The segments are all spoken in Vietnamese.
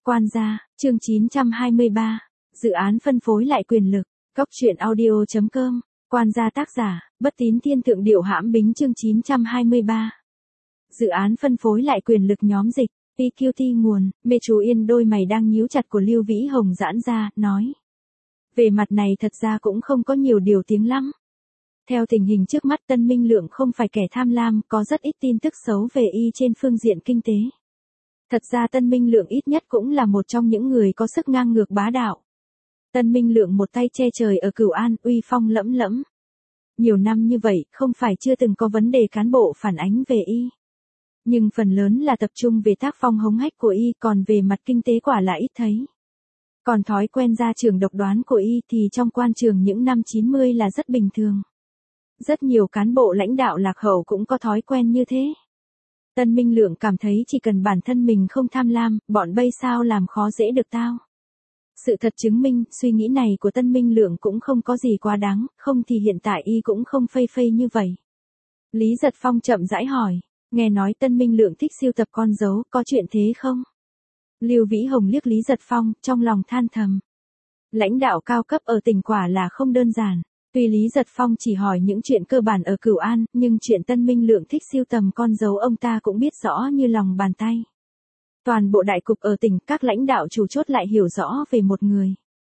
Quan gia, chương 923. Dự án phân phối lại quyền lực. Cốc truyện audio.com. Quan gia tác giả, Bất Tín Thiên Thượng Điệu Hãm Bính chương 923. Dự án phân phối lại quyền lực nhóm dịch. PQT nguồn, mê chú yên đôi mày đang nhíu chặt của Lưu Vĩ Hồng giãn ra, nói. Về mặt này thật ra cũng không có nhiều điều tiếng lắm. Theo tình hình trước mắt Tân Minh Lượng không phải kẻ tham lam, có rất ít tin tức xấu về y trên phương diện kinh tế. Thật ra Tân Minh Lượng ít nhất cũng là một trong những người có sức ngang ngược bá đạo. Tân Minh Lượng một tay che trời ở Cửu An, uy phong lẫm lẫm. Nhiều năm như vậy, không phải chưa từng có vấn đề cán bộ phản ánh về y. Nhưng phần lớn là tập trung về tác phong hống hách của y, còn về mặt kinh tế quả là ít thấy. Còn thói quen ra trường độc đoán của y thì trong quan trường những năm 90 là rất bình thường. Rất nhiều cán bộ lãnh đạo lạc hậu cũng có thói quen như thế. Tân Minh Lượng cảm thấy chỉ cần bản thân mình không tham lam, bọn bây sao làm khó dễ được tao. Sự thật chứng minh, suy nghĩ này của Tân Minh Lượng cũng không có gì quá đáng, không thì hiện tại y cũng không phây phây như vậy. Lý Giật Phong chậm rãi hỏi, nghe nói Tân Minh Lượng thích sưu tập con dấu, có chuyện thế không? Lưu Vĩ Hồng liếc Lý Giật Phong, trong lòng than thầm. Lãnh đạo cao cấp ở tỉnh quả là không đơn giản. Tuy Lý Giật Phong chỉ hỏi những chuyện cơ bản ở Cửu An, nhưng chuyện Tân Minh Lượng thích sưu tầm con dấu ông ta cũng biết rõ như lòng bàn tay. Toàn bộ đại cục ở tỉnh, các lãnh đạo chủ chốt lại hiểu rõ về một người.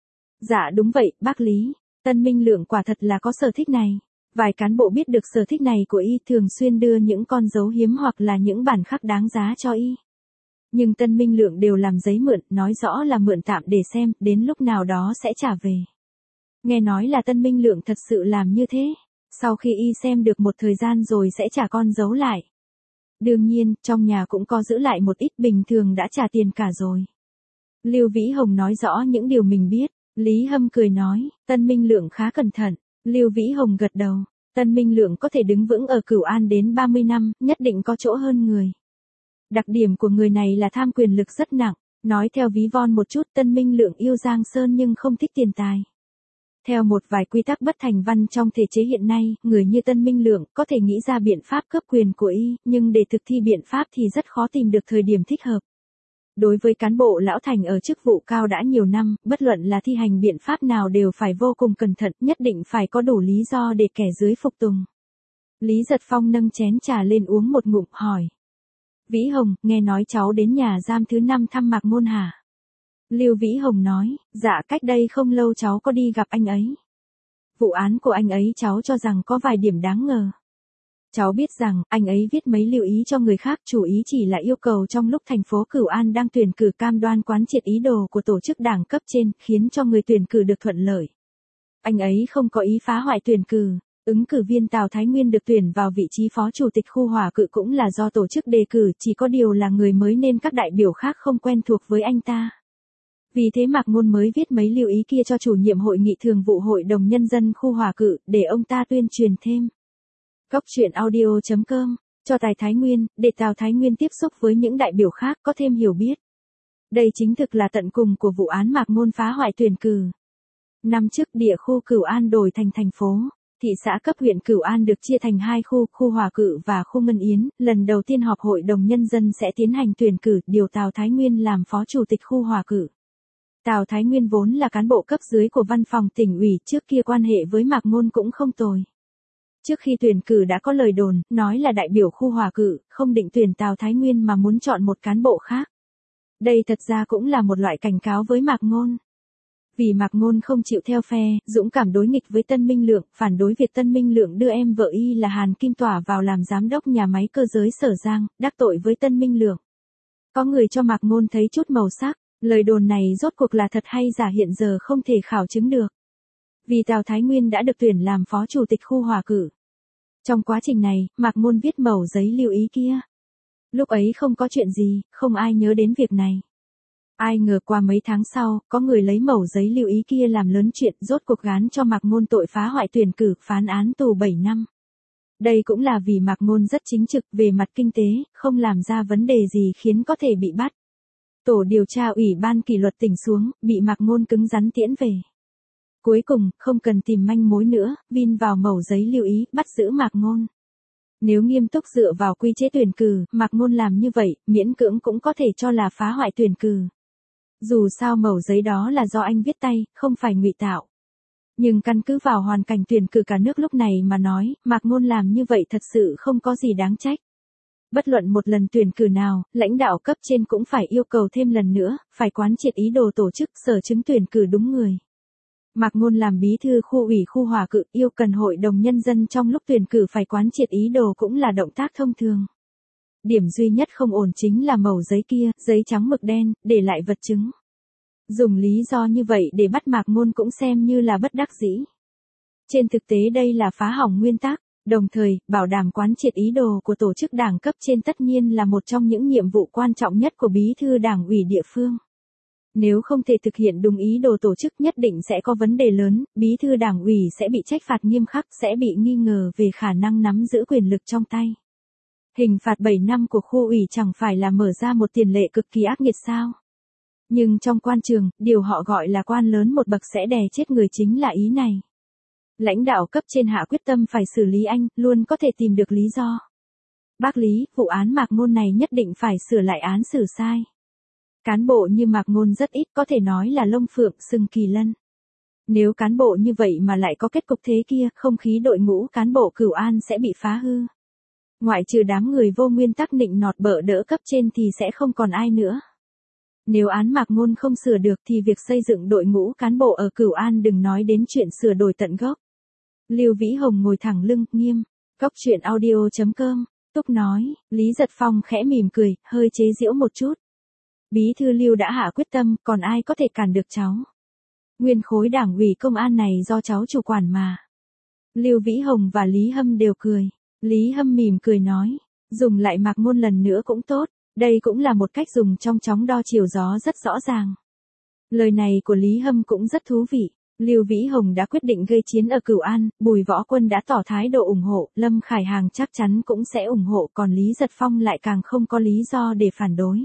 Dạ đúng vậy, bác Lý, Tân Minh Lượng quả thật là có sở thích này. Vài cán bộ biết được sở thích này của y thường xuyên đưa những con dấu hiếm hoặc là những bản khắc đáng giá cho y. Nhưng Tân Minh Lượng đều làm giấy mượn, nói rõ là mượn tạm để xem, đến lúc nào đó sẽ trả về. Nghe nói là Tân Minh Lượng thật sự làm như thế, sau khi y xem được một thời gian rồi sẽ trả con dấu lại. Đương nhiên, trong nhà cũng có giữ lại một ít, bình thường đã trả tiền cả rồi. Lưu Vĩ Hồng nói rõ những điều mình biết, Lý Hâm cười nói, Tân Minh Lượng khá cẩn thận. Lưu Vĩ Hồng gật đầu, Tân Minh Lượng có thể đứng vững ở Cửu An đến 30 năm, nhất định có chỗ hơn người. Đặc điểm của người này là tham quyền lực rất nặng, nói theo ví von một chút, Tân Minh Lượng yêu Giang Sơn nhưng không thích tiền tài. Theo một vài quy tắc bất thành văn trong thể chế hiện nay, người như Tân Minh Lượng có thể nghĩ ra biện pháp cướp quyền của y, nhưng để thực thi biện pháp thì rất khó tìm được thời điểm thích hợp. Đối với cán bộ lão thành ở chức vụ cao đã nhiều năm, bất luận là thi hành biện pháp nào đều phải vô cùng cẩn thận, nhất định phải có đủ lý do để kẻ dưới phục tùng. Lý Giật Phong nâng chén trà lên uống một ngụm, hỏi. Vĩ Hồng, nghe nói cháu đến nhà giam thứ 5 thăm Mạc Ngôn hả? Lưu Vĩ Hồng nói, dạ cách đây không lâu cháu có đi gặp anh ấy. Vụ án của anh ấy cháu cho rằng có vài điểm đáng ngờ. Cháu biết rằng, anh ấy viết mấy lưu ý cho người khác, chủ ý chỉ là yêu cầu trong lúc thành phố Cửu An đang tuyển cử cam đoan quán triệt ý đồ của tổ chức đảng cấp trên, khiến cho người tuyển cử được thuận lợi. Anh ấy không có ý phá hoại tuyển cử. Ứng cử viên Tào Thái Nguyên được tuyển vào vị trí phó chủ tịch khu Hòa Cự cũng là do tổ chức đề cử, chỉ có điều là người mới nên các đại biểu khác không quen thuộc với anh ta. Vì thế Mạc Ngôn mới viết mấy lưu ý kia cho chủ nhiệm hội nghị thường vụ hội đồng nhân dân khu Hòa Cự, để ông ta tuyên truyền thêm. Cốc truyện audio.com, cho Tài Thái Nguyên, để Tào Thái Nguyên tiếp xúc với những đại biểu khác có thêm hiểu biết. Đây chính thực là tận cùng của vụ án Mạc Ngôn phá hoại tuyển cử. Năm trước địa khu Cửu An đổi thành thành phố, thị xã cấp huyện Cửu An được chia thành hai khu, khu Hòa Cự và khu Ngân Yến, lần đầu tiên họp hội đồng nhân dân sẽ tiến hành tuyển cử, điều Tào Thái Nguyên làm phó chủ tịch khu Hòa Cự. Tào Thái Nguyên vốn là cán bộ cấp dưới của văn phòng tỉnh ủy, trước kia quan hệ với Mạc Ngôn cũng không tồi. Trước khi tuyển cử đã có lời đồn, nói là đại biểu khu Hòa Cự, không định tuyển Tào Thái Nguyên mà muốn chọn một cán bộ khác. Đây thật ra cũng là một loại cảnh cáo với Mạc Ngôn. Vì Mạc Ngôn không chịu theo phe, dũng cảm đối nghịch với Tân Minh Lượng, phản đối việc Tân Minh Lượng đưa em vợ y là Hàn Kim Tỏa vào làm giám đốc nhà máy cơ giới Sở Giang, đắc tội với Tân Minh Lượng. Có người cho Mạc Ngôn thấy chút màu sắc. Lời đồn này rốt cuộc là thật hay giả hiện giờ không thể khảo chứng được. Vì Tào Thái Nguyên đã được tuyển làm phó chủ tịch khu Hòa Cự. Trong quá trình này, Mạc Ngôn viết mẩu giấy lưu ý kia. Lúc ấy không có chuyện gì, không ai nhớ đến việc này. Ai ngờ qua mấy tháng sau, có người lấy mẩu giấy lưu ý kia làm lớn chuyện, rốt cuộc gán cho Mạc Ngôn tội phá hoại tuyển cử, phán án tù 7 năm. Đây cũng là vì Mạc Ngôn rất chính trực về mặt kinh tế, không làm ra vấn đề gì khiến có thể bị bắt. Tổ điều tra ủy ban kỷ luật tỉnh xuống, bị Mạc Ngôn cứng rắn tiễn về. Cuối cùng, không cần tìm manh mối nữa, vin vào mẩu giấy lưu ý, bắt giữ Mạc Ngôn. Nếu nghiêm túc dựa vào quy chế tuyển cử, Mạc Ngôn làm như vậy, miễn cưỡng cũng có thể cho là phá hoại tuyển cử. Dù sao mẩu giấy đó là do anh viết tay, không phải ngụy tạo. Nhưng căn cứ vào hoàn cảnh tuyển cử cả nước lúc này mà nói, Mạc Ngôn làm như vậy thật sự không có gì đáng trách. Bất luận một lần tuyển cử nào, lãnh đạo cấp trên cũng phải yêu cầu thêm lần nữa, phải quán triệt ý đồ tổ chức sở chứng tuyển cử đúng người. Mạc Ngôn làm bí thư khu ủy khu Hòa Cự yêu cần hội đồng nhân dân trong lúc tuyển cử phải quán triệt ý đồ cũng là động tác thông thường. Điểm duy nhất không ổn chính là mẩu giấy kia, giấy trắng mực đen, để lại vật chứng. Dùng lý do như vậy để bắt Mạc Ngôn cũng xem như là bất đắc dĩ. Trên thực tế đây là phá hỏng nguyên tắc, đồng thời, bảo đảm quán triệt ý đồ của tổ chức đảng cấp trên tất nhiên là một trong những nhiệm vụ quan trọng nhất của bí thư đảng ủy địa phương. Nếu không thể thực hiện đúng ý đồ tổ chức nhất định sẽ có vấn đề lớn, bí thư đảng ủy sẽ bị trách phạt nghiêm khắc, sẽ bị nghi ngờ về khả năng nắm giữ quyền lực trong tay. Hình phạt 7 năm của khu ủy chẳng phải là mở ra một tiền lệ cực kỳ ác nghiệt sao? Nhưng trong quan trường, điều họ gọi là quan lớn một bậc sẽ đè chết người chính là ý này. Lãnh đạo cấp trên hạ quyết tâm phải xử lý anh, luôn có thể tìm được lý do. Bác Lý, vụ án Mạc Ngôn này nhất định phải sửa lại án xử sai. Cán bộ như Mạc Ngôn rất ít, có thể nói là lông phượng sừng kỳ lân. Nếu cán bộ như vậy mà lại có kết cục thế kia, không khí đội ngũ cán bộ Cửu An sẽ bị phá hư. Ngoại trừ đám người vô nguyên tắc nịnh nọt bợ đỡ cấp trên thì sẽ không còn ai nữa. Nếu án Mạc Ngôn không sửa được thì việc xây dựng đội ngũ cán bộ ở Cửu An đừng nói đến chuyện sửa đổi tận gốc. Lưu Vĩ Hồng ngồi thẳng lưng, nghiêm. Cóc truyện audio.com, Túc nói, Lý Giật Phong khẽ mỉm cười, hơi chế giễu một chút. Bí thư Lưu đã hạ quyết tâm, còn ai có thể cản được cháu. Nguyên khối đảng ủy công an này do cháu chủ quản mà. Lưu Vĩ Hồng và Lý Hâm đều cười. Lý Hâm mỉm cười nói, dùng lại Mạc Ngôn lần nữa cũng tốt, đây cũng là một cách dùng trong chóng đo chiều gió rất rõ ràng. Lời này của Lý Hâm cũng rất thú vị. Lưu Vĩ Hồng đã quyết định gây chiến ở Cửu An, Bùi Võ Quân đã tỏ thái độ ủng hộ, Lâm Khải Hàng chắc chắn cũng sẽ ủng hộ, còn Lý Giật Phong lại càng không có lý do để phản đối.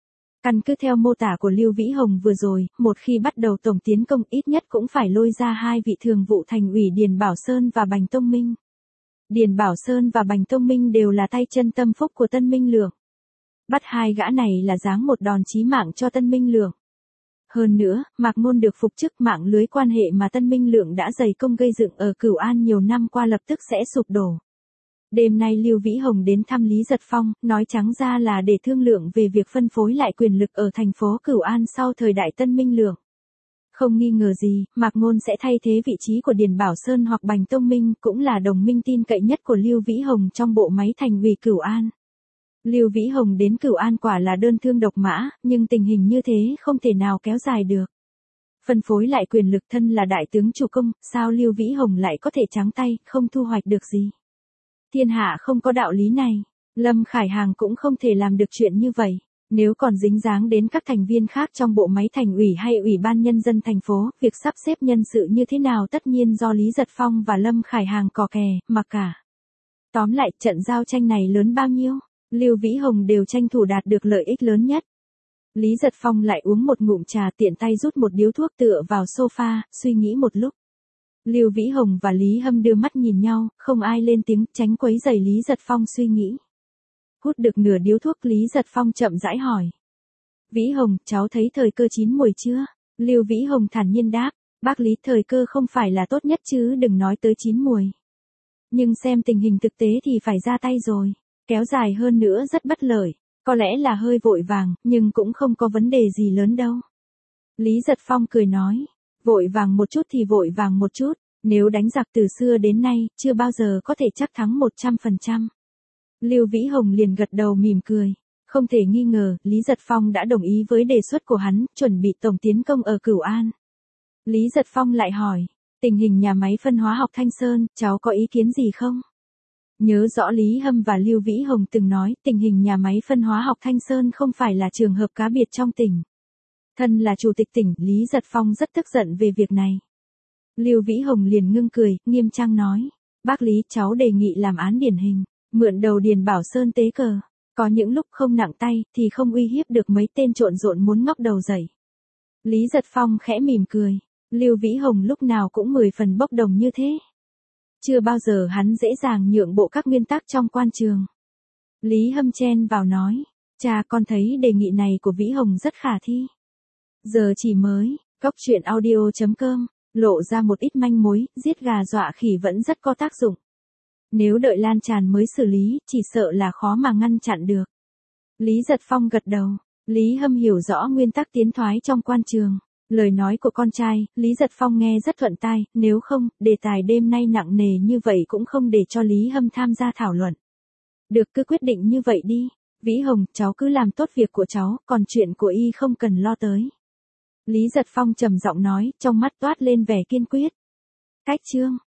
Căn cứ theo mô tả của Lưu Vĩ Hồng vừa rồi, một khi bắt đầu tổng tiến công ít nhất cũng phải lôi ra hai vị thường vụ thành ủy Điền Bảo Sơn và Bành Tông Minh. Điền Bảo Sơn và Bành Tông Minh đều là tay chân tâm phúc của Tân Minh Lượng. Bắt hai gã này là giáng một đòn chí mạng cho Tân Minh Lượng. Hơn nữa, Mạc Ngôn được phục chức, mạng lưới quan hệ mà Tân Minh Lượng đã dày công gây dựng ở Cửu An nhiều năm qua lập tức sẽ sụp đổ. Đêm nay Lưu Vĩ Hồng đến thăm Lý Giật Phong, nói trắng ra là để thương lượng về việc phân phối lại quyền lực ở thành phố Cửu An sau thời đại Tân Minh Lượng. Không nghi ngờ gì, Mạc Ngôn sẽ thay thế vị trí của Điền Bảo Sơn hoặc Bành Tông Minh, cũng là đồng minh tin cậy nhất của Lưu Vĩ Hồng trong bộ máy thành ủy Cửu An. Lưu Vĩ Hồng đến Cửu An quả là đơn thương độc mã, nhưng tình hình như thế không thể nào kéo dài được. Phân phối lại quyền lực, thân là đại tướng chủ công, sao Lưu Vĩ Hồng lại có thể trắng tay, không thu hoạch được gì. Thiên hạ không có đạo lý này, Lâm Khải Hàng cũng không thể làm được chuyện như vậy. Nếu còn dính dáng đến các thành viên khác trong bộ máy thành ủy hay ủy ban nhân dân thành phố, việc sắp xếp nhân sự như thế nào tất nhiên do Lý Giật Phong và Lâm Khải Hàng cò kè, mặc cả. Tóm lại, trận giao tranh này lớn bao nhiêu, Lưu Vĩ Hồng đều tranh thủ đạt được lợi ích lớn nhất. Lý Giật Phong lại uống một ngụm trà, tiện tay rút một điếu thuốc tựa vào sofa, suy nghĩ một lúc. Lưu Vĩ Hồng và Lý Hâm đưa mắt nhìn nhau, không ai lên tiếng, tránh quấy rầy Lý Giật Phong suy nghĩ. Hút được nửa điếu thuốc, Lý Giật Phong chậm rãi hỏi. Vĩ Hồng, cháu thấy thời cơ chín muồi chưa? Lưu Vĩ Hồng thản nhiên đáp, bác Lý, thời cơ không phải là tốt nhất chứ đừng nói tới chín muồi. Nhưng xem tình hình thực tế thì phải ra tay rồi, kéo dài hơn nữa rất bất lợi, có lẽ là hơi vội vàng, nhưng cũng không có vấn đề gì lớn đâu. Lý Giật Phong cười nói, vội vàng một chút thì vội vàng một chút, nếu đánh giặc từ xưa đến nay, chưa bao giờ có thể chắc thắng 100%. Lưu Vĩ Hồng liền gật đầu mỉm cười. Không thể nghi ngờ, Lý Giật Phong đã đồng ý với đề xuất của hắn, chuẩn bị tổng tiến công ở Cửu An. Lý Giật Phong lại hỏi, tình hình nhà máy phân hóa học Thanh Sơn, cháu có ý kiến gì không? Nhớ rõ Lý Hâm và Lưu Vĩ Hồng từng nói, tình hình nhà máy phân hóa học Thanh Sơn không phải là trường hợp cá biệt trong tỉnh. Thân là chủ tịch tỉnh, Lý Giật Phong rất tức giận về việc này. Lưu Vĩ Hồng liền ngưng cười, nghiêm trang nói, bác Lý, cháu đề nghị làm án điển hình, mượn đầu Điền Bảo Sơn tế cờ. Có những lúc không nặng tay, thì không uy hiếp được mấy tên trộn rộn muốn ngóc đầu dậy. Lý Giật Phong khẽ mỉm cười, Lưu Vĩ Hồng lúc nào cũng 10 phần bốc đồng như thế. Chưa bao giờ hắn dễ dàng nhượng bộ các nguyên tắc trong quan trường. Lý Hâm chen vào nói, cha con thấy đề nghị này của Vĩ Hồng rất khả thi. Giờ chỉ mới, cóc truyện audio.com, lộ ra một ít manh mối, giết gà dọa khỉ vẫn rất có tác dụng. Nếu đợi lan tràn mới xử lý, chỉ sợ là khó mà ngăn chặn được. Lý Giật Phong gật đầu, Lý Hâm hiểu rõ nguyên tắc tiến thoái trong quan trường. Lời nói của con trai, Lý Giật Phong nghe rất thuận tai, nếu không, đề tài đêm nay nặng nề như vậy cũng không để cho Lý Hâm tham gia thảo luận. Được, cứ quyết định như vậy đi. Vĩ Hồng, cháu cứ làm tốt việc của cháu, còn chuyện của y không cần lo tới. Lý Giật Phong trầm giọng nói, trong mắt toát lên vẻ kiên quyết. Cách chương.